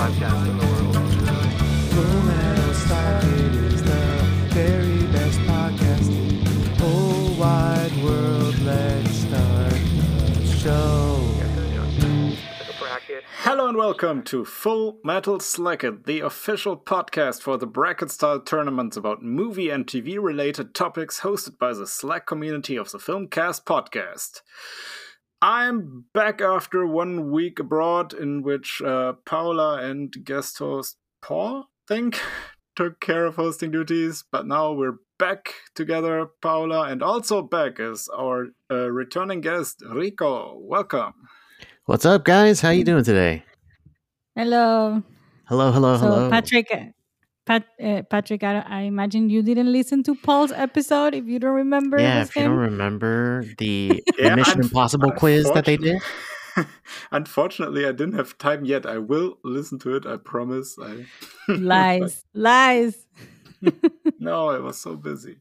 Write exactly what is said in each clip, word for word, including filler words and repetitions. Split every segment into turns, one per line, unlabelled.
podcast in the world.
Full Metal Slide is the very best podcast in the whole wide world. Let's start the show.
Hello and welcome to Full Metal Slacket, the official podcast for the bracket-style tournaments about movie and T V-related topics hosted by the Slack community of the Filmcast podcast. I'm back after one week abroad in which uh, Paula and guest host Paul, I think, took care of hosting duties, but now we're back together, Paula, and also back is our uh, returning guest, Rico. Welcome.
What's up, guys? How you doing today?
Hello.
Hello, hello,
so
hello.
Patrick, Pat, uh, Patrick, I, I imagine you didn't listen to Paul's episode if you don't remember.
Yeah,
it was
if you
him.
don't remember the, the
Yeah,
Mission
unf-
Impossible quiz that they did.
Unfortunately, I didn't have time yet. I will listen to it, I promise. I...
Lies, lies.
No, I was so busy.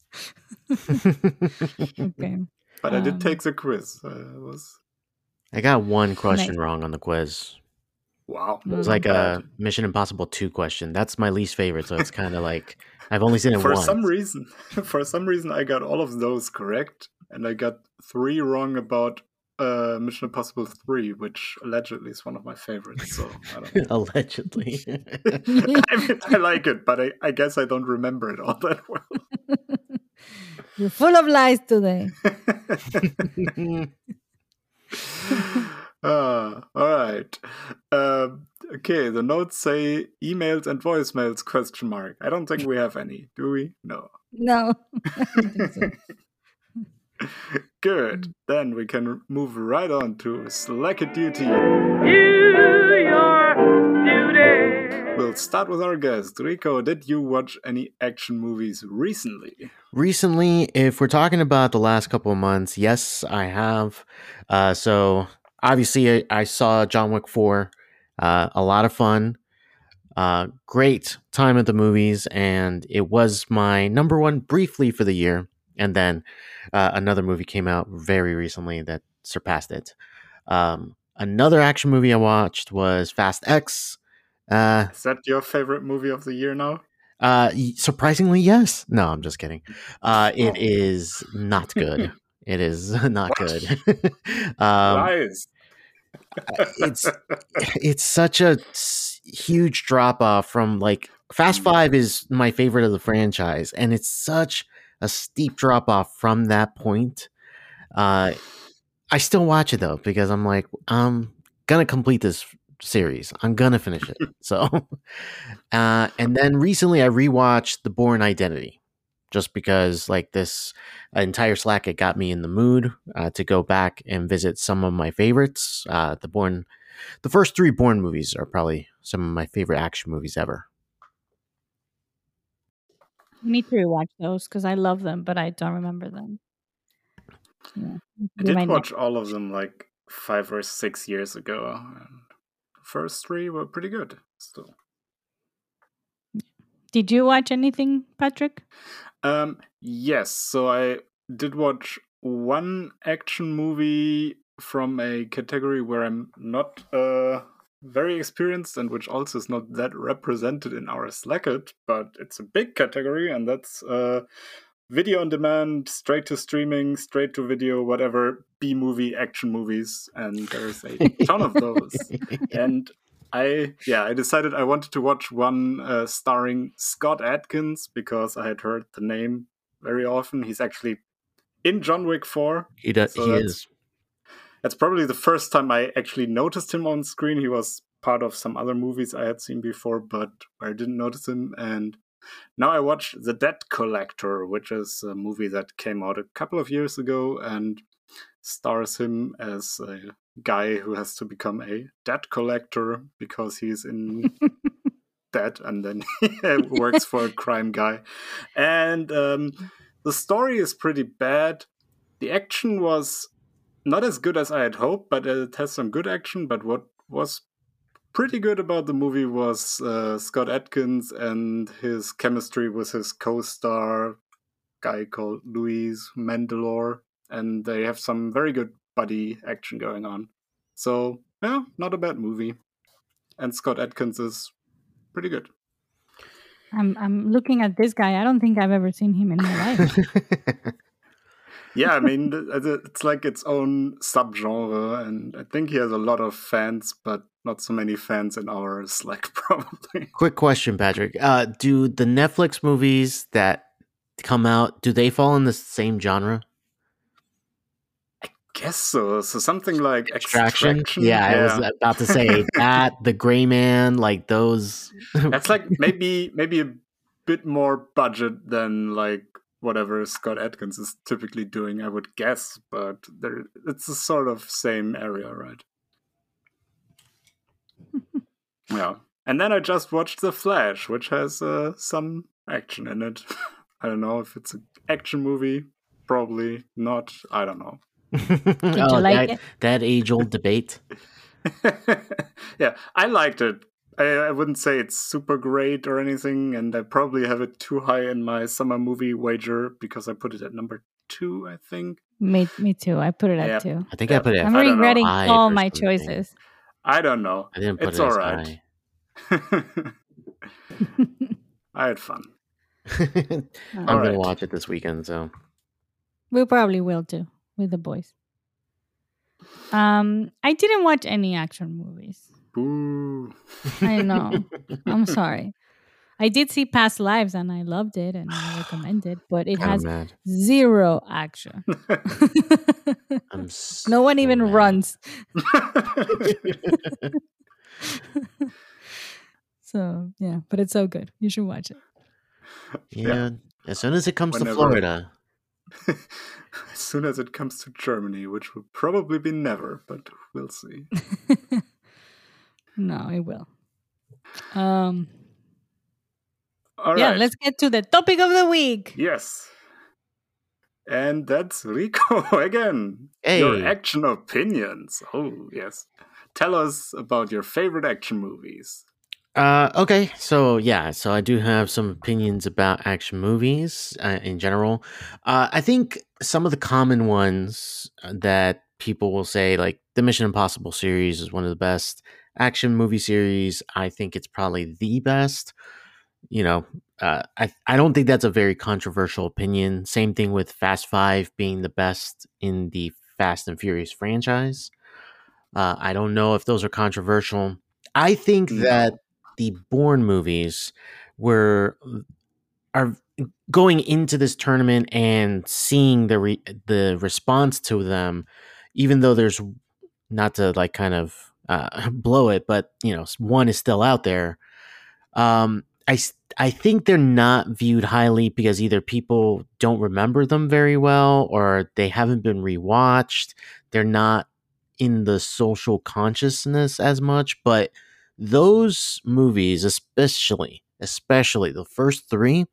Okay.
But I did
Um,
take the quiz. I was
I got one question
Nice.
wrong on the quiz.
wow.
It was
Mm.
like a Mission Impossible two question. That's my least favorite, so it's kind of like I've only seen it
For
once.
some reason, for some reason, I got all of those correct, and I got three wrong about uh, Mission Impossible three, which allegedly is one of my favorites. So I don't know.
Allegedly.
I mean, I like it, but I, I guess I don't remember it all that well.
You're full of lies today.
Ah, all right. Um, okay, the notes say emails and voicemails question mark. I don't think we have any, do we? No.
No. I don't think so.
Good. Then we can move right on to Slack It Duty. We'll start with our guest. Rico, did you watch any action movies recently?
Recently, if we're talking about the last couple of months, yes, I have. Uh, so obviously, I, I saw John Wick four. Uh, a lot of fun. Uh, great time at the movies, and it was my number one briefly for the year. And then uh, another movie came out very recently that surpassed it. Um, another action movie I watched was Fast X. Uh,
Is that your favorite movie of the year now?
uh, y- surprisingly, yes. No, I'm just kidding. Uh, it
Oh.
is not good. It is not
What?
good. um,
Lies.
it's it's such a s- huge drop off from like Fast Five is my favorite of the franchise, and it's such a steep drop off from that point. Uh, I still watch it though because I'm like I'm gonna complete this series. I'm gonna finish it. So, uh, and then recently I rewatched The Bourne Identity, just because like this entire Slack it got me in the mood uh, to go back and visit some of my favorites. Uh, the Bourne, the first three Bourne movies are probably some of my favorite action movies ever.
I need to rewatch those because I love them, but I don't remember them. Yeah.
I
Be my
did
next-
watch all of them like five or six years ago. And the first three were pretty good still.
Did you watch anything, Patrick?
Um, yes, so I did watch one action movie from a category where I'm not uh, very experienced and which also is not that represented in our Slacket, but it's a big category, and that's uh, video on demand, straight to streaming, straight to video, whatever, B-movie action movies, and there's a ton of those. And I, yeah, I decided I wanted to watch one uh, starring Scott Adkins because I had heard the name very often. He's actually in John Wick four.
He does.
So
he
that's-
is.
That's probably the first time I actually noticed him on screen. He was part of some other movies I had seen before, but I didn't notice him. And now I watched The Debt Collector, which is a movie that came out a couple of years ago and stars him as a guy who has to become a debt collector because he's in debt, and then he works for a crime guy. And um, the story is pretty bad. The action was not as good as I had hoped, but it has some good action. But what was pretty good about the movie was uh, Scott Adkins and his chemistry with his co-star, guy called Louis Mandylor, and they have some very good buddy action going on. So, yeah, not a bad movie. and Scott Adkins is pretty good.
I'm I'm looking at this guy. I don't think I've ever seen him in my life.
Yeah, I mean, th- th- it's like its own subgenre, and I think he has a lot of fans, but not so many fans in ours, like, probably.
Quick question, Patrick. Uh, do the Netflix movies that come out, do they fall in the same genre?
Guess so. So something like
Extraction?
Extraction.
Yeah, I was about to say that, The Gray Man, like those.
That's like maybe maybe a bit more budget than like whatever Scott Adkins is typically doing, I would guess, but there it's a sort of same area, right? Yeah. And then I just watched The Flash, which has uh, some action in it. I don't know if it's an action movie. Probably not. I don't know.
Did
oh,
you like
that,
it?
that age-old debate.
Yeah, I liked it. I, I wouldn't say it's super great or anything, and I probably have it too high in my summer movie wager because I put it at number two, I think.
Me, me too. I put it at
Yeah.
two.
I think
Yeah.
I put it.
I'm
I don't know.
regretting
Five
all
or
my
something.
choices.
I don't know.
I didn't put
It's
it as
all right. I had fun.
I'm
All
gonna
right.
watch it this weekend. So
We probably will too with the boys. Um, I didn't watch any action movies.
Boo.
I know. I'm sorry. I did see Past Lives and I loved it and I recommend it, but it
I'm
has
mad.
zero action.
I'm so
No one even
mad.
runs. So yeah, but it's so good. You should watch it.
Yeah.
Yeah.
As soon as it comes
Whenever.
to Florida,
As soon as it comes to Germany, which will probably be never, but we'll see.
No, it will. Um,
All
yeah,
right.
let's get to the topic of the week.
Yes. And that's Rico again. Your
Hey.
action opinions. Oh, yes. Tell us about your favorite action movies.
Uh, okay, so yeah, so I do have some opinions about action movies uh, in general. Uh, I think some of the common ones that people will say, like the Mission Impossible series, is one of the best action movie series. I think it's probably the best. You know, uh, I I don't think that's a very controversial opinion. Same thing with Fast Five being the best in the Fast and Furious franchise. Uh, I don't know if those are controversial. I think
No.
that the Bourne movies were are going into this tournament and seeing the re- the response to them, even though there's not to like kind of uh, blow it, but you know, one is still out there. Um, I s- I think they're not viewed highly because either people don't remember them very well or they haven't been rewatched. They're not in the social consciousness as much, but those movies, especially especially the first three,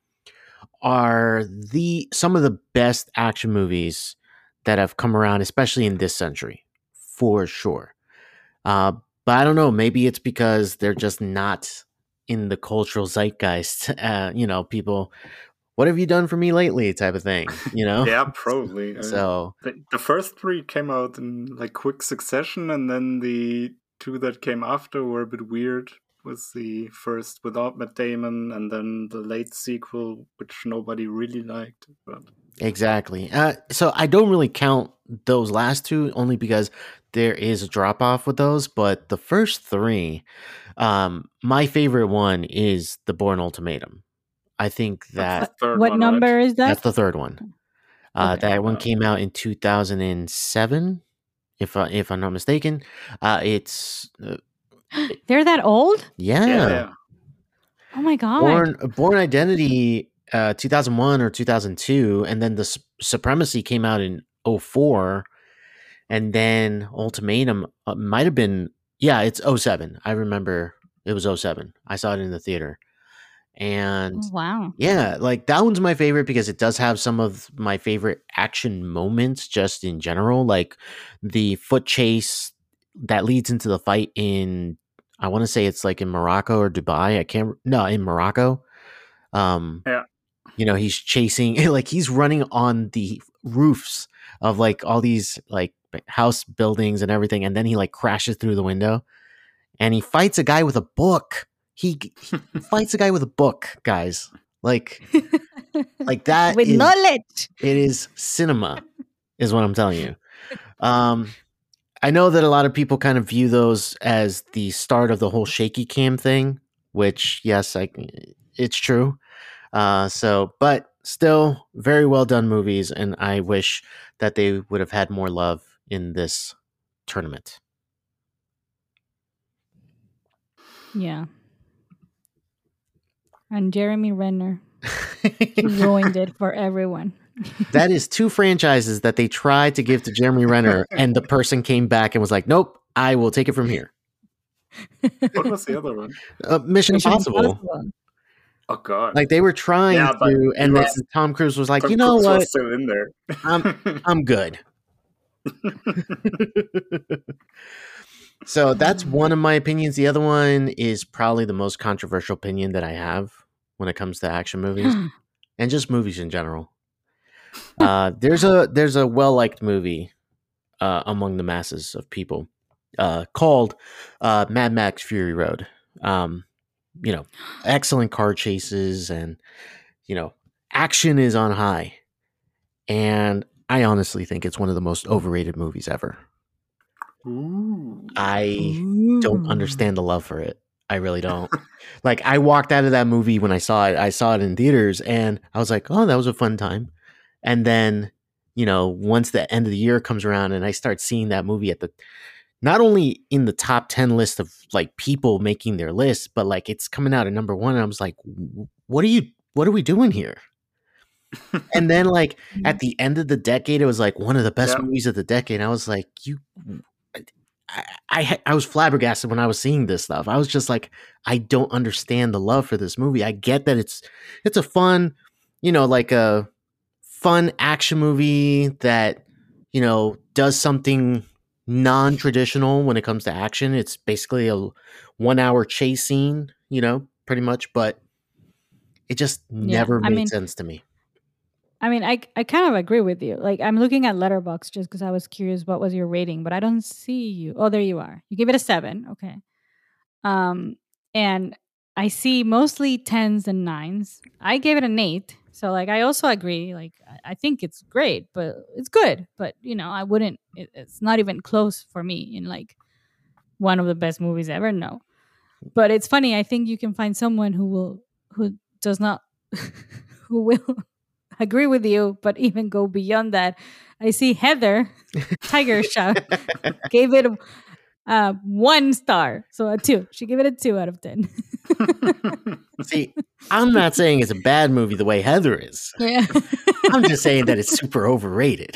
are the some of the best action movies that have come around, especially in this century, for sure. Uh, but I don't know, maybe it's because they're just not in the cultural zeitgeist. Uh, you know, people, what have you done for me lately, type of thing. You know,
Yeah, probably. Uh,
so
the, the first three came out in like quick succession, and then the two that came after were a bit weird. Was the first without Matt Damon, and then the late sequel, which nobody really liked. But
exactly. Uh, so I don't really count those last two only because there is a drop off with those. But the first three, um, my favorite one is the Bourne Ultimatum. I think that
that's the third
What
one,
number
right?
is that?
that's the third one. Uh,
Okay.
That one
Wow.
came out in two thousand seven, if I, if I'm not mistaken. Uh, it's uh,
They're that old?
yeah,
Yeah, yeah.
Oh my god.
Born Born Identity, uh, two thousand one or two thousand two, and then the Su- Supremacy came out in oh four, and then Ultimatum uh, might have been yeah, it's oh seven. I remember it was oh seven. I saw it in the theater, and
Oh, wow.
yeah, like that one's my favorite because it does have some of my favorite action moments just in general, like the foot chase that leads into the fight in I want to say it's like in Morocco or Dubai. I can't no, in Morocco. Um
Yeah.
you know, he's chasing like he's running on the roofs of like all these like house buildings and everything, and then he like crashes through the window and he fights a guy with a book. He, he fights a guy with a book, guys. Like, like that
with
is,
knowledge.
It is cinema, is what I'm telling you. Um, I know that a lot of people kind of view those as the start of the whole shaky cam thing, which, yes, I, it's true. Uh, so, but still, very well done movies, and I wish that they would have had more love in this tournament.
Yeah. And Jeremy Renner, he ruined it for everyone.
That is two franchises that they tried to give to Jeremy Renner, and the person came back and was like, "Nope, I will take it from here."
What was the other one?
Uh, Mission, Mission Impossible. Impossible.
Oh God!
Like they were trying yeah, to, and then Tom Cruise was like,
Tom
"You know
Cruise
what?
Was still in there.
I'm I'm good." So that's one of my opinions. The other one is probably the most controversial opinion that I have when it comes to action movies and just movies in general. Uh, there's a there's a well-liked movie uh, among the masses of people uh, called uh, Mad Max Fury Road. Um, you know, excellent car chases and, you know, action is on high. And I honestly think it's one of the most overrated movies ever.
Ooh.
I Ooh. don't understand the love for it. I really don't. Like, I walked out of that movie when I saw it. I saw it in theaters, and I was like, oh, that was a fun time. And then, you know, once the end of the year comes around and I start seeing that movie at the, not only in the top ten list of, like, people making their lists, but, like, it's coming out at number one, and I was like, what are you, what are we doing here? And then, like, at the end of the decade, it was, like, one of the best yep. movies of the decade. And I was like, you... I, I I was flabbergasted when I was seeing this stuff. I was just like, I don't understand the love for this movie. I get that it's it's a fun, you know, like a fun action movie that, you know, does something non-traditional when it comes to action. It's basically a one-hour chase scene, you know, pretty much, but it just yeah, never made I mean, sense to me.
I mean, I I kind of agree with you. Like, I'm looking at Letterboxd just because I was curious what was your rating, but I don't see you. Oh, there you are. You gave it a seven. Okay. Um, and I see mostly tens and nines. I gave it an eight. So, like, I also agree. Like, I think it's great, but it's good. But, you know, I wouldn't, it, it's not even close for me in, like, one of the best movies ever. No. But it's funny. I think you can find someone who will, who does not, who will agree with you, but even go beyond that. I see Heather Tiger Shot gave it uh, one star, so a two. She gave it a two out of ten.
See, I'm not saying it's a bad movie the way Heather is.
Yeah,
I'm just saying that it's super overrated.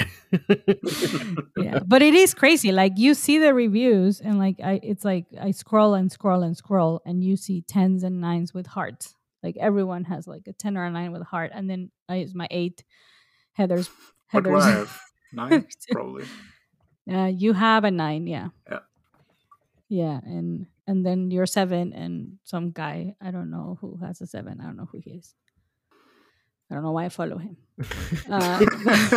Yeah, but it is crazy. Like, you see the reviews, and like I, it's like I scroll and scroll and scroll, and you see tens and nines with hearts. Like, everyone has like a ten or a nine with a heart, and then I use my eight. Heather's. Heather's
what do I have? Nine, probably.
Uh, you have a nine, yeah.
Yeah.
Yeah, and and then you're seven, and some guy, I don't know who has a seven. I don't know who he is. I don't know why I follow him. Uh,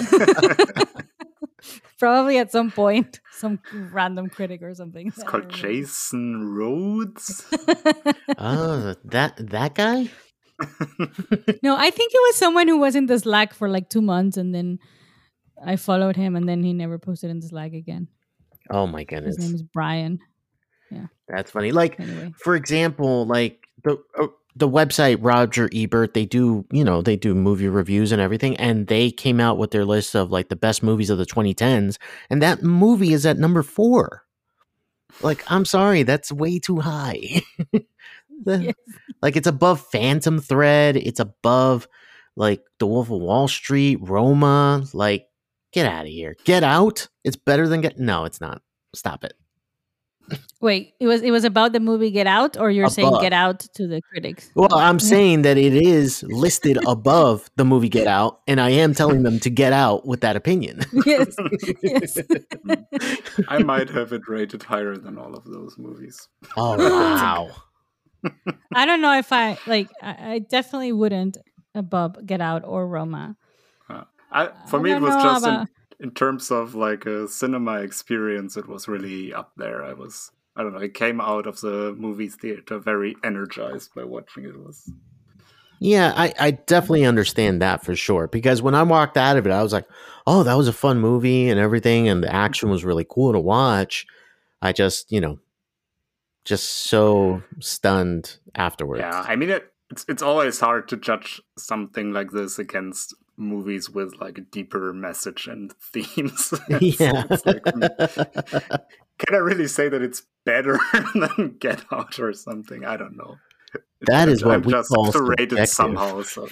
probably at some point, some random critic or something.
It's called Jason Rhodes.
Oh, that that guy?
No, I think it was someone who was in the Slack for like two months, and then I followed him, and then he never posted in the Slack again.
Oh my goodness!
His name is Brian. Yeah,
that's funny. Like,
anyway.
For example, like the uh, the website Roger Ebert, they do, you know, they do movie reviews and everything, and they came out with their list of like the best movies of the twenty tens, and that movie is at number four. Like, I'm sorry, that's way too high. the, yes. Like, it's above Phantom Thread, it's above like The Wolf of Wall Street, Roma. Like, get out of here. Get Out. It's better than Get. No, it's not. Stop it.
Wait, it was it was about the movie Get Out, or you're
above.
saying Get Out to the critics?
Well, I'm saying that it is listed above the movie Get Out, and I am telling them to get out with that opinion.
Yes, yes.
I might have it rated higher than all of those movies.
Oh, wow.
I don't know if I, like, I, I definitely wouldn't above Get Out or Roma.
Uh, I, for
I
me, it was just...
About...
In, In terms of like a cinema experience, it was really up there. I was I don't know. I came out of the movie theater very energized by watching it. It was
Yeah, I, I definitely understand that for sure. Because when I walked out of it, I was like, oh, that was a fun movie and everything. And the action was really cool to watch. I just, you know, just so stunned afterwards.
yeah. I mean, it, it's it's always hard to judge something like this against movies with like a deeper message and themes. It's-
Yeah.
it's like, hmm, can I really say that it's better than Get Out or something? I don't know.
That is what
I'm
we
just
call
rated
subjective.
somehow. So.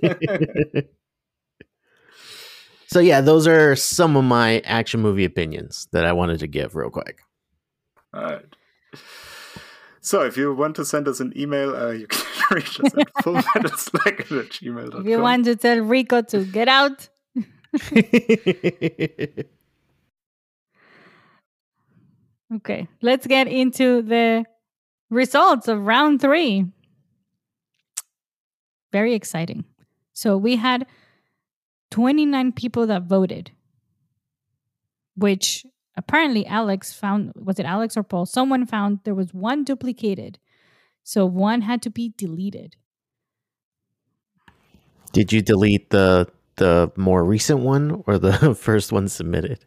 So yeah, those are some of my action movie opinions that I wanted to give real quick.
All right. So if you want to send us an email, uh, you can reach us at fullmetalslack at gmail dot com.
If you want to tell Rico to get out, okay, let's get into the results of round three. Very exciting. So we had twenty-nine people that voted, which apparently Alex found, was it Alex or Paul? Someone found there was one duplicated. So one had to be deleted.
Did you delete the the more recent one or the first one submitted?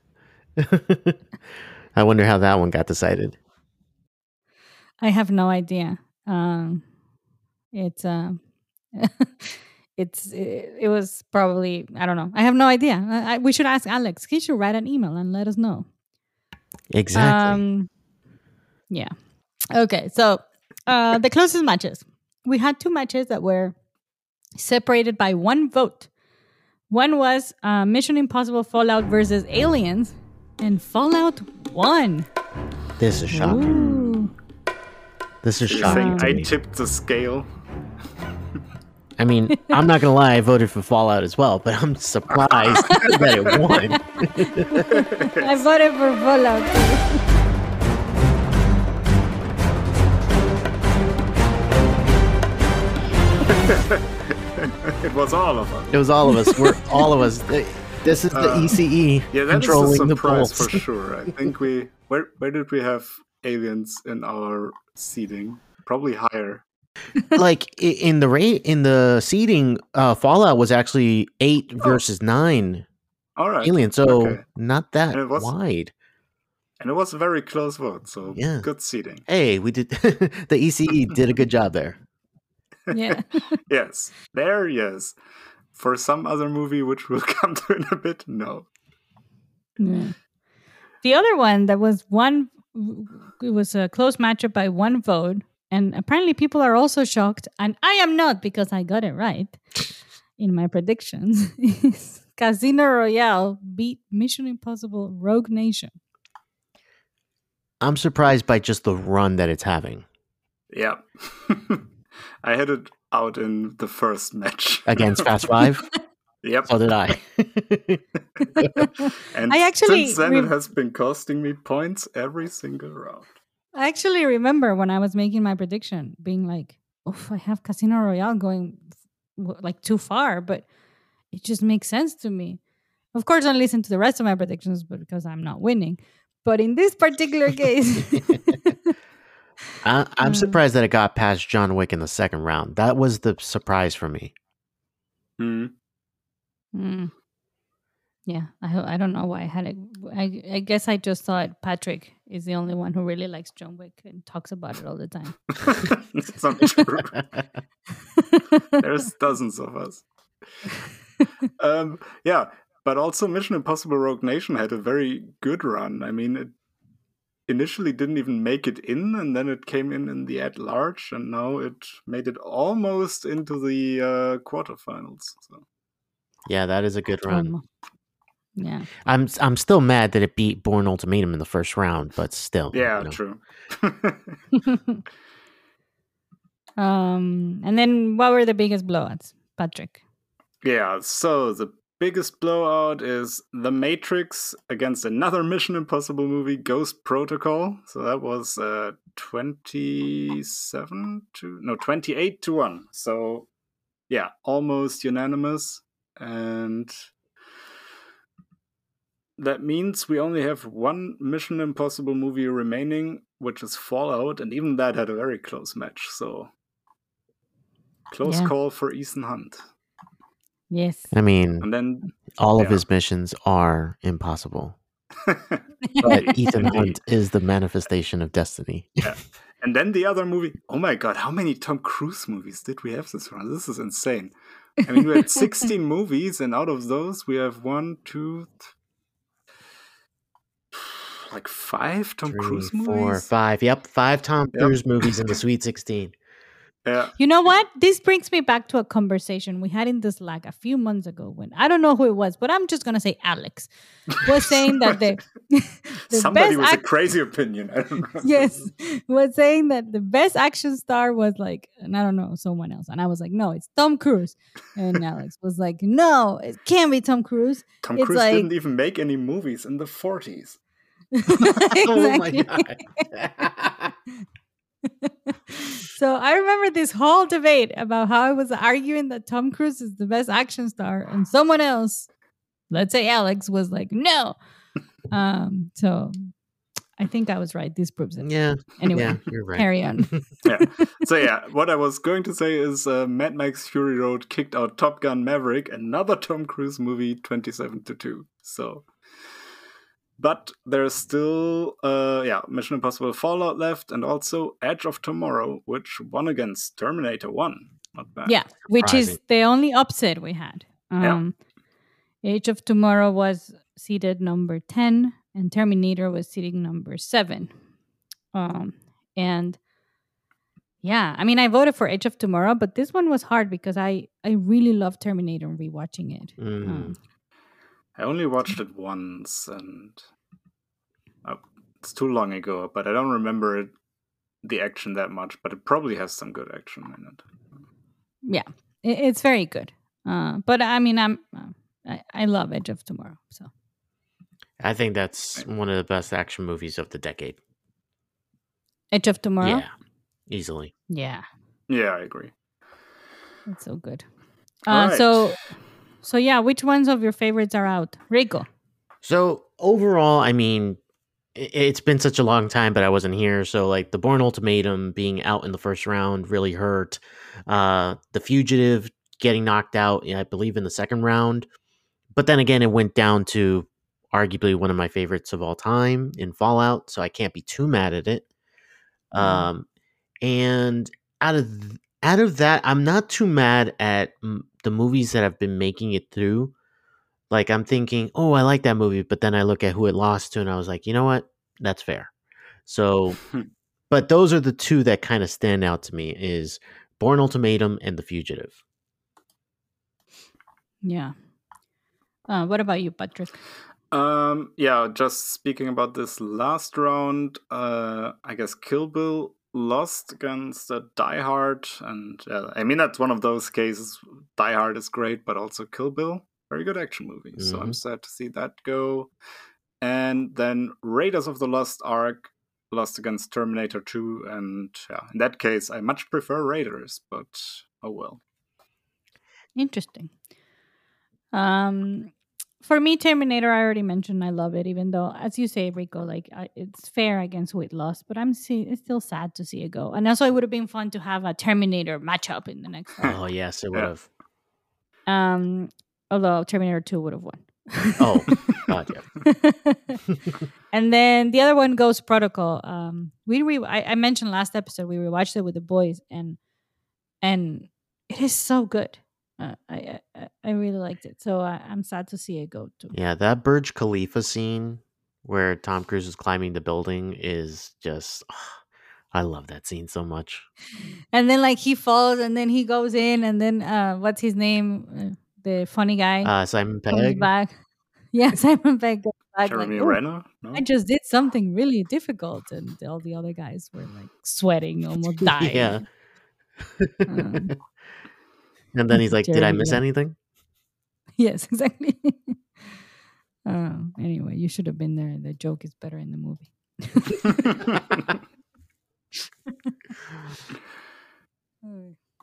I wonder how that one got decided.
I have no idea. Um, it's uh, it's it, it was probably, I don't know. I have no idea. I, I, we should ask Alex. He should write an email and let us know.
Exactly.
Um, yeah. Okay. So uh, the closest matches. We had two matches that were separated by one vote. One was uh, Mission Impossible Fallout versus Aliens, and Fallout won.
This is shocking.
Ooh.
This is
You're
shocking
saying
to
I
me.
tipped the scale.
I mean, I'm not gonna lie, I voted for Fallout as well, but I'm surprised that it won.
I voted for Fallout too.
It was all of us.
It was all of us. We're all of us. This is the
Uh,
E C E
Yeah, that is a
controlling the
surprise
polls.
for sure. I think we where where did we have aliens in our seating? Probably higher.
Like i- in the rate in the seating, uh, Fallout was actually eight versus nine
All right.
aliens, so
Oh. Okay.
not that
And it was-
wide.
And it was a very close vote, so
Yeah.
good seating.
Hey, we did. The E C E did a good job there.
Yeah.
Yes. There, yes. For some other movie which we'll come to in a bit, no.
Yeah. The other one that was one, it was a close matchup by one vote, and apparently people are also shocked, and I am not because I got it right in my predictions. is Casino Royale beat Mission Impossible Rogue Nation.
I'm surprised by just the run that it's having
Yeah. I had it out in the first match.
against Fast Five.
Yep.
So did I.
And
I actually
since then
rem-
it has been costing me points every single round.
I actually remember when I was making my prediction being like, oof, I have Casino Royale going w- like too far, but it just makes sense to me. Of course, I listen to the rest of my predictions, but because I'm not winning. But in this particular case,
I, I'm
Mm.
surprised that it got past John Wick in the second round. That was the surprise for me.
Hmm.
Mm. Yeah, I ho- I don't know why I had it. I I guess I just thought Patrick is the only one who really likes John Wick and talks about it all the time.
It's not true. There's dozens of us. Um, yeah, but also Mission Impossible Rogue Nation had a very good run. I mean, it initially didn't even make it in, and then it came in in the at large, and now it made it almost into the uh, quarterfinals. So.
Yeah, that is a good run.
Um, yeah.
I'm I'm still mad that it beat Bourne Ultimatum in the first round, but still.
Yeah,
you know.
true.
um, and then what were the biggest blowouts, Patrick?
Yeah, so the biggest blowout is The Matrix against another Mission Impossible movie, Ghost Protocol. So that was uh, twenty-seven to no twenty-eight to one. So yeah, almost unanimous, and that means we only have one Mission Impossible movie remaining, which is Fallout, and even that had a very close match. So close
Yeah.
call for Ethan Hunt.
Yes.
I mean,
And then
all of
yeah.
his missions are impossible. But
Indeed,
Ethan
indeed.
Hunt is the manifestation of destiny.
Yeah. And then the other movie. Oh my god, how many Tom Cruise movies did we have this round? This is insane. I mean, we had sixteen movies, and out of those, we have one, two, th- like five Tom
Three,
Cruise
four,
movies.
five. Yep, five Tom
Yep.
Cruise movies in the Sweet sixteen.
Yeah.
You know what? This brings me back to a conversation we had in the Slack a few months ago when I don't know who it was, but I'm just gonna say Alex was saying that the, the
Somebody
best
with a
act-
crazy opinion. I don't know.
yes was saying that the best action star was like, and I don't know, someone else, and I was like, no, it's Tom Cruise, and Alex was like, no, it can't be Tom Cruise.
Tom
It's
Cruise
like-
didn't even make any movies in the forties.
Oh my
Exactly.
god.
So I remember this whole debate about how I was arguing that Tom Cruise is the best action star, and someone else, let's say Alex, was like, no. Um, so I think I was right. This proves it.
Yeah.
Anyway,
Yeah, you're right.
carry on.
Yeah. So yeah, what I was going to say is uh, Mad Max Fury Road kicked out Top Gun Maverick, another Tom Cruise movie, twenty-seven to two. So, but there's still uh yeah Mission Impossible Fallout left, and also Edge of Tomorrow, which won against Terminator one. Not bad.
Yeah, which is
Surprising.
the only upset we had. Um, Age of Tomorrow was seated number ten, and Terminator was seating number seven. Um, and yeah, I mean, I voted for Age of Tomorrow, but this one was hard because I I really love Terminator and rewatching it.
Mm.
Um,
I only watched it once, and oh, it's too long ago. But I don't remember it, the action that much. But it probably has some good action in it.
yeah, it, it's very good. Uh, but I mean, I'm uh, I, I love Edge of Tomorrow. So
I think that's one of the best action movies of the decade.
Edge of Tomorrow,
Yeah. Easily.
yeah,
Yeah, I agree.
it's so good.
All
Uh,
right.
So so yeah, which ones of your favorites are out, Rico?
So overall, I mean, i- it's been such a long time, but I wasn't here. So like the Bourne Ultimatum being out in the first round really hurt. Uh, the Fugitive getting knocked out, I believe, in the second round. But then again, it went down to arguably one of my favorites of all time in Fallout. So I can't be too mad at it.
Mhm.
Um, and out of th- out of that, I'm not too mad at mm, the movies that have been making it through. Like I'm thinking, oh, I like that movie, but then I look at who it lost to, and I was like, you know what, that's fair. So, but those are the two that kind of stand out to me: is Bourne Ultimatum and The Fugitive.
Yeah. Uh, what about you, Patrick?
Um, yeah, just speaking about this last round, uh, I guess Kill Bill lost against uh, Die Hard, and uh, I mean that's one of those cases. Die Hard is great, but also Kill Bill, very good action movie. So I'm
Mhm.
sad to see that go. And then Raiders of the Lost Ark lost against Terminator two, and yeah, in that case, I much prefer Raiders, but oh well.
Interesting. Um, for me, Terminator, I already mentioned I love it, even though, as you say, Rico, like I, it's fair against who it lost, but I'm see, it's still sad to see it go. And also, it would have been fun to have a Terminator matchup in the next round.
Oh yes, it would
Yeah.
have.
Um, although Terminator two would have won.
Oh, God, yeah.
And then the other one, Ghost Protocol. Um, we re- I, I mentioned last episode we rewatched it with the boys, and and it is so good. Uh, I, I I really liked it, so I, I'm sad to see it go too.
Yeah, that Burj Khalifa scene where Tom Cruise is climbing the building is just. I love that scene so much.
And then like he falls, and then he goes in, and then uh, what's his name? Uh, the funny guy
Uh, Simon
comes
Pegg.
back. Yeah, Simon Pegg goes back.
Jeremy
like, "Oh,
Renner? No?
I just did something really difficult, and all the other guys were like sweating, almost dying.
Yeah.
Um,
And then he's like, "Did I
Jeremy
miss
Renner.
anything?"
Yes, exactly. Um, anyway, you should have been there. The joke is better in the movie.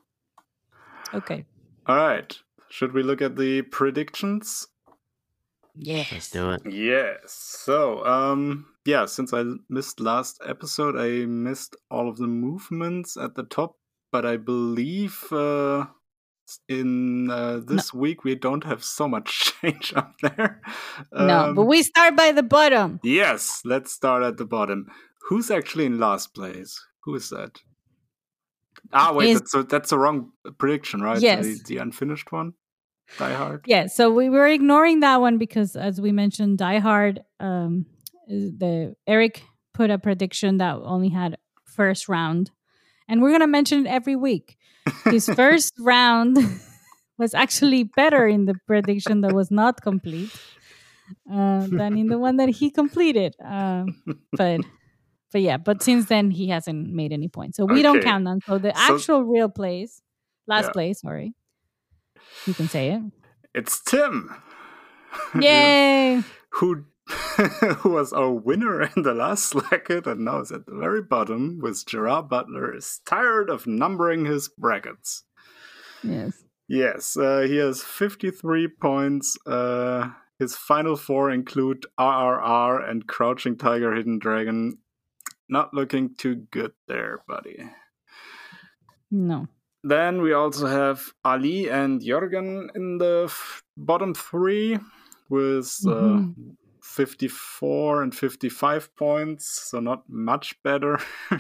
Okay.
All right. Should we look at the predictions?
Yes.
Let's do it.
Yes. So, um, yeah, since I missed last episode, I missed all of the movements at the top, but I believe uh, in uh, this week we don't have so much change up there.
No, but
Um,
we start by the bottom.
yes, let's start at the bottom. Who's actually in last place? Who is that? Ah, wait,
Is-
that's a, that's a wrong prediction, right?
Yes.
The, the unfinished one? Die Hard?
Yeah, so we were ignoring that one because, as we mentioned, Die Hard, um, is the Eric put a prediction that only had first round, and we're gonna mention it every week. His first round was actually better in the prediction that was not complete uh, than in the one that he completed. Um, but but yeah, but since then he hasn't made any points, so we don't
Okay.
count them. So the
So-
actual real place, last
Yeah.
place, sorry, you can say it.
It's Tim!
Yay!
who who was our winner in the last slacket and now is at the very bottom with Gerard Butler is tired of numbering his brackets.
Yes.
Yes, uh, he has fifty-three points. Uh, his final four include R R R and Crouching Tiger, Hidden Dragon. Not looking too good there, buddy.
No.
Then we also have Ali and Jorgen in the f- bottom three with uh,
Mhm.
fifty-four and fifty-five points, so not much better.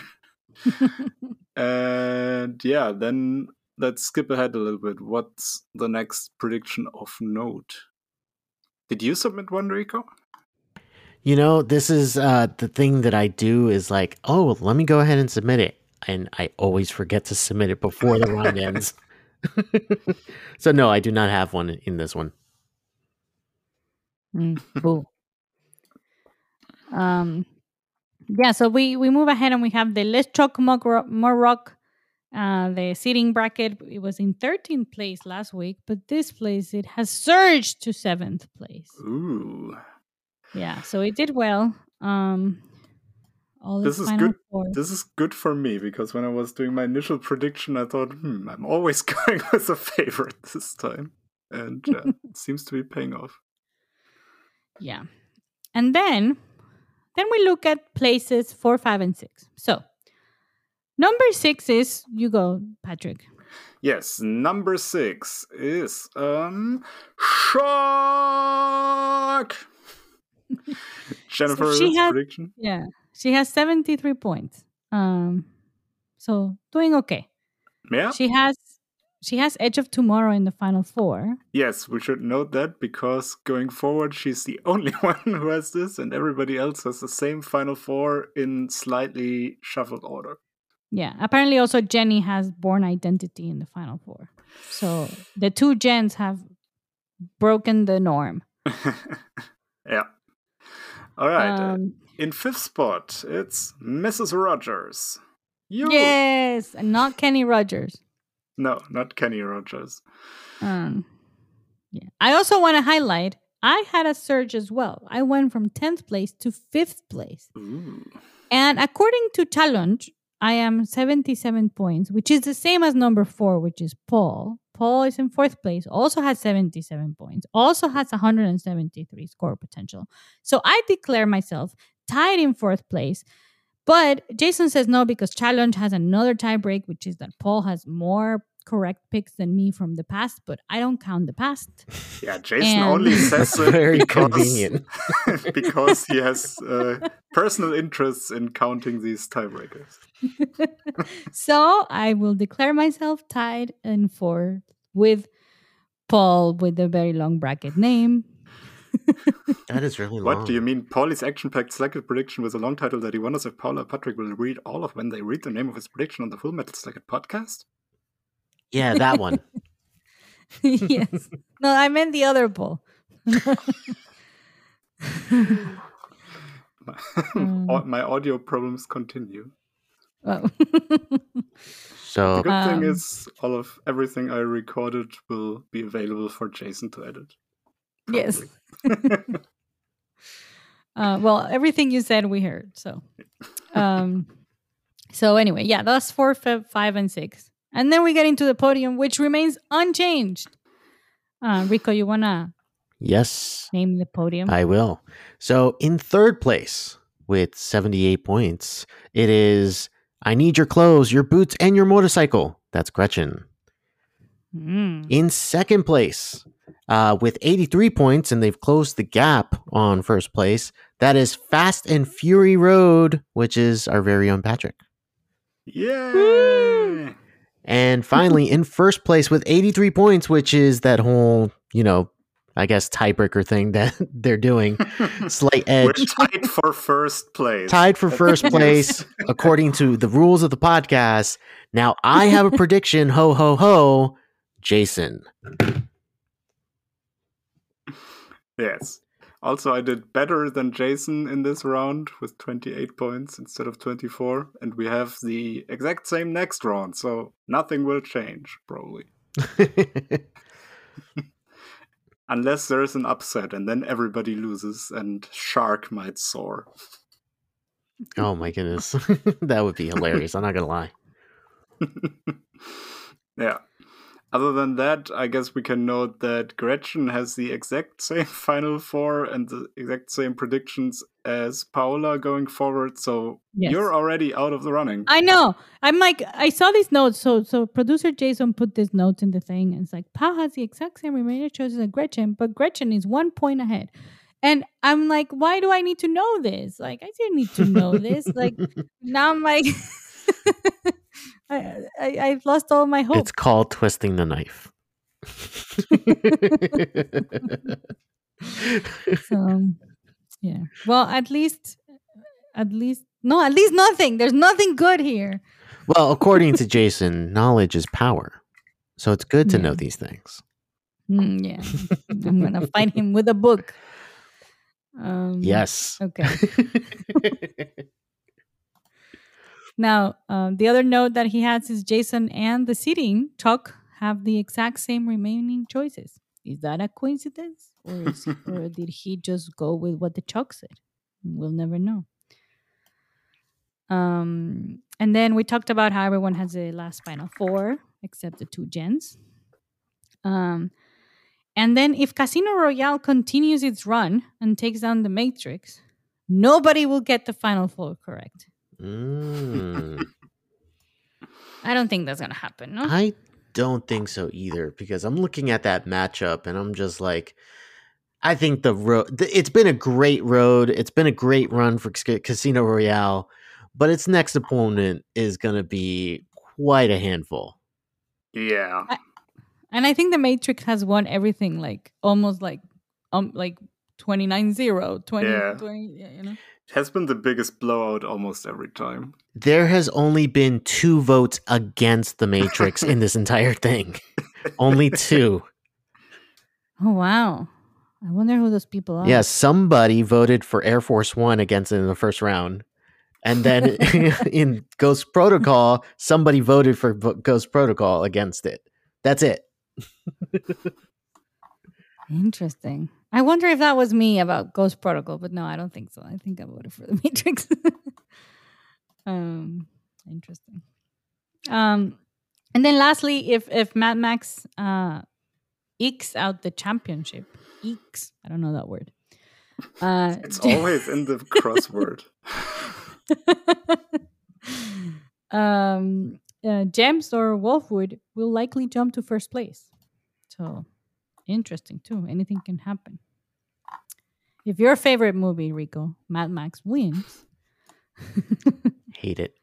And yeah, then let's skip ahead a little bit. What's the next prediction of note? Did you submit one, Rico?
You know, this is uh, the thing that I do is like, oh, let me go ahead and submit it. And I always forget to submit it before the round ends. So no, I do not have one in this one.
Mm, cool. Um, yeah, so we, we move ahead and we have the Let's Talk More Rock, More Rock uh, the seating bracket. It was in thirteenth place last week, but this place it has surged to seventh place.
Ooh.
Yeah, so it did well. Um, all
This
its
is
final
good.
four.
This is good for me because when I was doing my initial prediction, I thought, hmm, I'm always going with a favorite this time. And uh, it seems to be paying off.
Yeah. And then then we look at places four, five, and six. So number six is you go, Patrick.
Yes, number six is um Shock. Jennifer,
she has-
prediction.
Yeah. She has seventy-three points. Um so doing okay.
Yeah.
She has she has Edge of Tomorrow in the final four.
Yes, we should note that because going forward, she's the only one who has this, and everybody else has the same final four in slightly shuffled order.
Yeah. Apparently also Jenny has Born Identity in the final four. So the two Jens have broken the norm.
Yeah. All right. uh,
Um,
in fifth spot, it's Missus Rogers. You.
yes, and not Kenny Rogers.
No, not Kenny Rogers.
Um, yeah. I also want to highlight I had a surge as well. I went from tenth place to fifth place.
Ooh.
And according to Challenge, I am seventy-seven points, which is the same as number four, which is Paul. Paul is in fourth place, also has seventy-seven points, also has one hundred seventy-three score potential. So I declare myself tied in fourth place. But Jason says no because Challenge has another tie break, which is that Paul has more correct picks than me from the past, but I don't count the past.
Yeah, Jason
And-
only says it
Very
because,
convenient.
because he has uh, personal interests in counting these tiebreakers.
So I will declare myself tied in fourth with Paul with a very long bracket name.
That is really long.
What do you mean? Paulie's action-packed Slacket prediction with a long title that he wonders if Paula Patrick will read all of when they read the name of his prediction on the Full Metal Slacket podcast?
Yeah, that one.
Yes. No, I meant the other Paul.
Au- My audio problems continue.
Oh.
The
So
good thing
Um,
is all of everything I recorded will be available for Jason to edit.
Yes.
Probably.
Uh, well, everything you said we heard. So, um, so anyway, yeah, that's four, f- five, and six, and then we get into the podium, which remains unchanged. Uh, Rico, you wanna
Yes,
Name the podium.
I will. So in third place with seventy-eight points, it is I Need Your Clothes, Your Boots, and Your Motorcycle. That's Gretchen.
Mm.
In second place uh, with eighty-three points, and they've closed the gap on first place, that is Fast and Fury Road, which is our very own Patrick.
Yay!
And finally, in first place with eighty-three points, which is that whole, you know, I guess tiebreaker thing that they're doing. Slight
We're
edge.
tied for first place.
Tied for first place, according to the rules of the podcast. Now I have a prediction. Ho, ho, ho. Jason.
Yes. Also, I did better than Jason in this round with twenty-eight points instead of twenty-four. And we have the exact same next round, so nothing will change, probably. Unless there's an upset, and then everybody loses, and Shark might soar.
Oh my goodness. That would be hilarious. I'm not going to lie.
Yeah. Other than that, I guess we can note that Gretchen has the exact same Final Four and the exact same predictions as Paola going forward. So
Yes.
you're already out of the running.
I know. I'm like, I saw these notes. So, so producer Jason put these notes in the thing, and it's like, Pau has the exact same remaining choices as Gretchen, but Gretchen is one point ahead. And I'm like, why do I need to know this? Like, I didn't need to know this. Like, now I'm like, I, I, I've lost all my hope.
It's called twisting the knife.
So, yeah. Well, at least, at least, no, at least nothing. There's nothing good here.
Well, according to Jason, knowledge is power. So it's good to
Yeah.
know these things.
Mm, yeah. I'm going to fight him with a book. Um,
Yes.
Okay. Now, um, the other note that he has is Jason and the seating Chuck have the exact same remaining choices. Is that a coincidence, or, is, or did he just go with what the Chuck said? We'll never know. Um, and then we talked about how everyone has the last Final Four except the two gens. Um, and then if Casino Royale continues its run and takes down the Matrix, nobody will get the Final Four correct.
Mm.
I don't think that's going to happen, no?
I don't think so either, because I'm looking at that matchup and I'm just like, I think the road, it's been a great road. It's been a great run for Casino Royale, but its next opponent is going to be quite a handful.
Yeah.
I, and I think the Matrix has won everything, like almost like um like twenty-nine zero, twenty,
Yeah.
twenty, yeah, you know?
It has been the biggest blowout almost every time.
There has only been two votes against the Matrix in this entire thing. Only two.
Oh, wow. I wonder who those people are.
Yeah, somebody voted for Air Force One against it in the first round. And then in Ghost Protocol, somebody voted for Ghost Protocol against it. That's it.
Interesting. I wonder if that was me about Ghost Protocol, but no, I don't think so. I think I voted for the Matrix. um, interesting. Um, and then lastly, if if Mad Max uh, ekes out the championship, ekes, I don't know that word. Uh,
It's always in the crossword.
um, uh, Gems or Wolfwood will likely jump to first place. So interesting too. Anything can happen. If your favorite movie, Rico, Mad Max wins.
Hate it.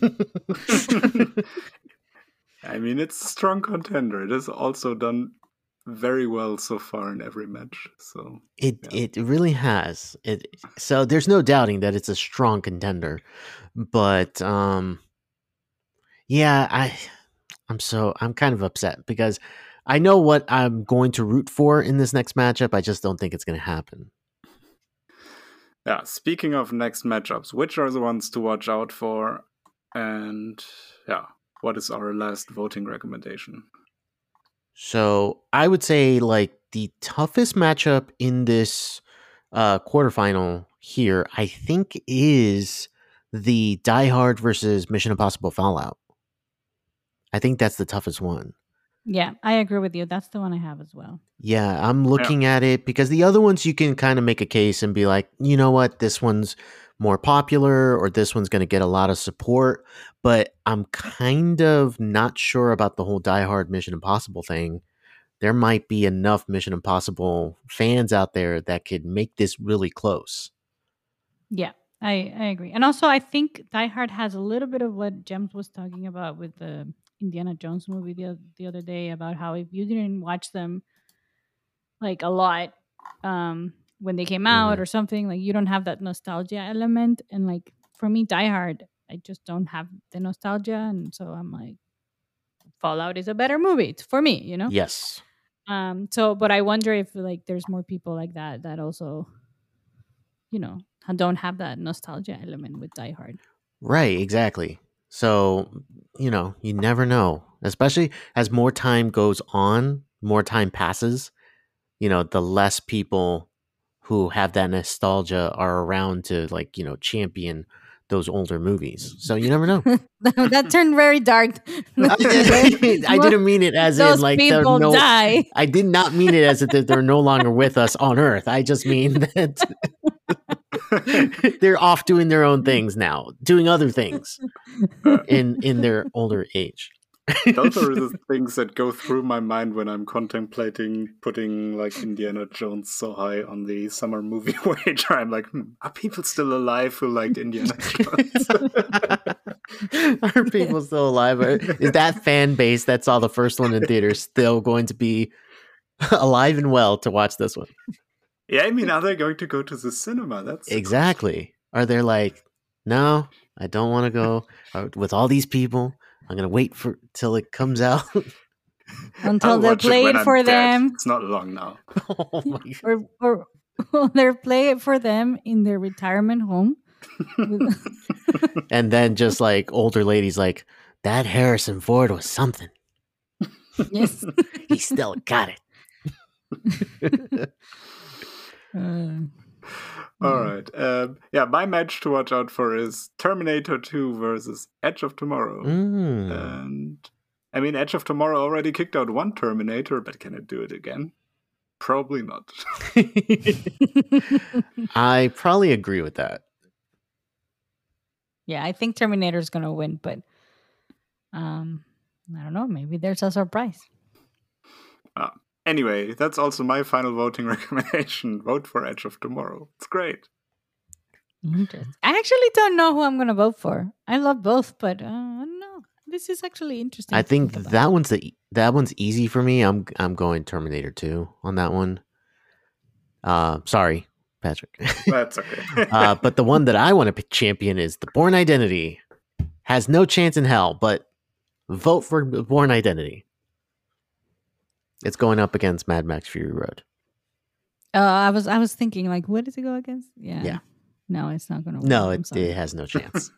I mean, it's a strong contender. It has also done very well so far in every match. So
It
Yeah.
it really has. It so there's no doubting that it's a strong contender. But um yeah, I I'm so I'm kind of upset because I know what I'm going to root for in this next matchup. I just don't think it's going to happen.
yeah, speaking of next matchups, which are the ones to watch out for? And yeah, what is our last voting recommendation?
So I would say like the toughest matchup in this uh, quarterfinal here, I think, is the Die Hard versus Mission Impossible Fallout. I think that's the toughest one.
Yeah, I agree with you. That's the one I have as well.
Yeah, I'm looking at it because the other ones you can kind of make a case and be like, you know what, this one's more popular or this one's going to get a lot of support. But I'm kind of not sure about the whole Die Hard Mission Impossible thing. There might be enough Mission Impossible fans out there that could make this really close.
Yeah, I, I agree. And also, I think Die Hard has a little bit of what James was talking about with the Indiana Jones movie the, the other day about how if you didn't watch them like a lot um, when they came out
Mhm.
or something, like you don't have that nostalgia element. And like for me, Die Hard, I just don't have the nostalgia. And so I'm like, Fallout is a better movie for me, you know?
Yes.
Um, so, but I wonder if like there's more people like that that also, you know, don't have that nostalgia element with Die Hard.
Right, exactly. So, you know, you never know. Especially as more time goes on, more time passes, you know, the less people who have that nostalgia are around to like, you know, champion those older movies. So you never know.
That turned very dark.
I didn't mean it as
Those
in like they're
people
no
die.
I did not mean it as if they're no longer with us on Earth. I just mean that they're off doing their own things now, doing other things in in their older age.
Those are the things that go through my mind when I'm contemplating putting like Indiana Jones so high on the summer movie wager. I'm like, hmm, are people still alive who liked Indiana Jones?
Are people still alive? Is that fan base that saw the first one in theaters still going to be alive and well to watch this one?
Yeah, I mean, are they going to go to the cinema? That's the
Exactly. Are they like, no, I don't want to go uh, with all these people. I'm gonna wait for till it comes out.
Until
I'll
they
watch it
play
when
it
I'm
for
dead.
them.
It's not long now.
Oh my God.
Or, or, or they play it for them in their retirement home.
And then just like older ladies like, that Harrison Ford was something.
Yes.
He still got it.
Uh,
All right. Um, yeah, my match to watch out for is Terminator two versus Edge of Tomorrow.
Mm.
And I mean, Edge of Tomorrow already kicked out one Terminator, but can it do it again? Probably not.
I probably agree with that.
yeah, I think Terminator's going to win, but um, I don't know. Maybe there's a surprise.
Uh, anyway, that's also my final voting recommendation. Vote for Edge of Tomorrow. It's great.
Interesting. I actually don't know who I'm going to vote for. I love both, but uh, I don't know. This is actually interesting.
I
to
think
about.
that one's the that one's easy for me. I'm I'm going Terminator two on that one. Uh, sorry, Patrick.
That's okay.
uh, but the one that I want to champion is the Bourne Identity. Has no chance in hell, but vote for the Bourne Identity. It's going up against Mad Max Fury Road.
Uh, I was I was thinking like, what does it go against? Yeah.
Yeah.
No, it's not going to win.
No,
I'm
it,
sorry.
it has no chance.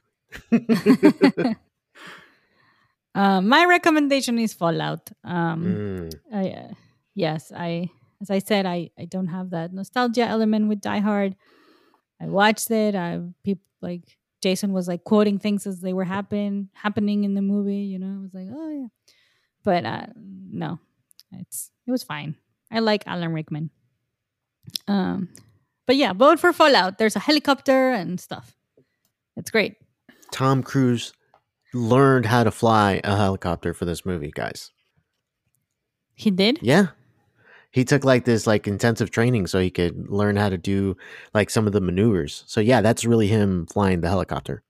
uh, my recommendation is Fallout. Um,
Mm.
I, uh, yes, I as I said, I, I don't have that nostalgia element with Die Hard. I watched it. I people like Jason was like quoting things as they were happen happening in the movie. You know, I was like, oh yeah, but uh, no, it's it was fine. I like Alan Rickman. Um, but yeah, vote for Fallout. There's a helicopter and stuff. It's great.
Tom Cruise learned how to fly a helicopter for this movie, guys.
He did.
Yeah. He took like this like intensive training so he could learn how to do like some of the maneuvers. So yeah, that's really him flying the helicopter.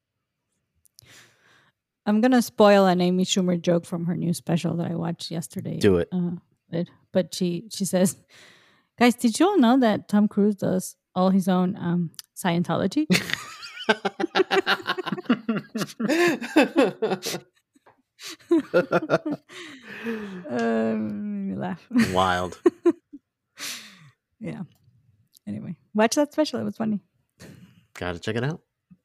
I'm gonna spoil an Amy Schumer joke from her new special that I watched yesterday.
Do it.
Uh, it but she she says, "Guys, did you all know that Tom Cruise does all his own um, Scientology?" uh, made me laugh.
Wild.
Yeah. Anyway, watch that special. It was funny.
Gotta check it out.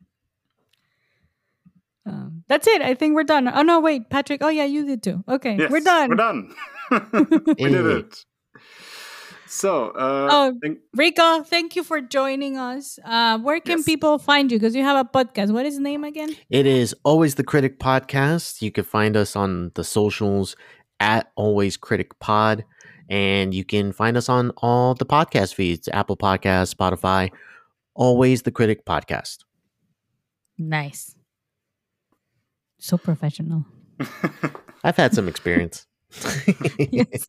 Um, that's it. I think we're done. Oh no, wait, Patrick. Oh yeah, you did too. Okay,
Yes,
we're done.
We're done. we did it. So, uh,
Oh,
think-
Rico, thank you for joining us. Uh, where can
Yes.
people find you? Because you have a podcast. What is the name again?
It is Always the Critic Podcast. You can find us on the socials at Always Critic Pod. And you can find us on all the podcast feeds, Apple Podcasts, Spotify, Always the Critic Podcast.
Nice. So professional.
I've had some experience.
Yes.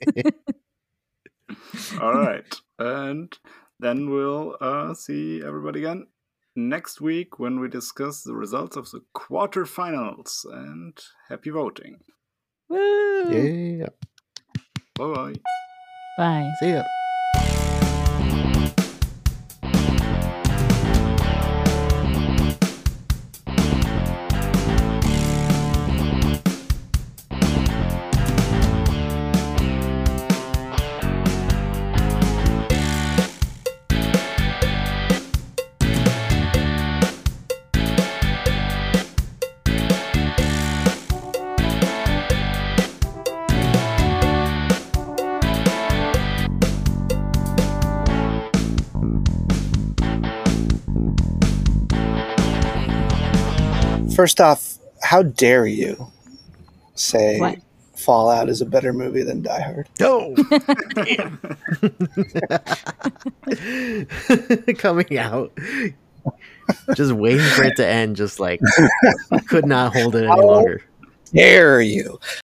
All right. And then we'll uh, see everybody again next week when we discuss the results of the quarterfinals. And happy voting.
Woo!
Yeah.
Bye-bye.
Bye.
See ya.
First off, how dare you say
What?
Fallout is a better movie than Die Hard?
No. Coming out. Just waiting for it to end. Just like could not hold it any
How
longer.
Dare you?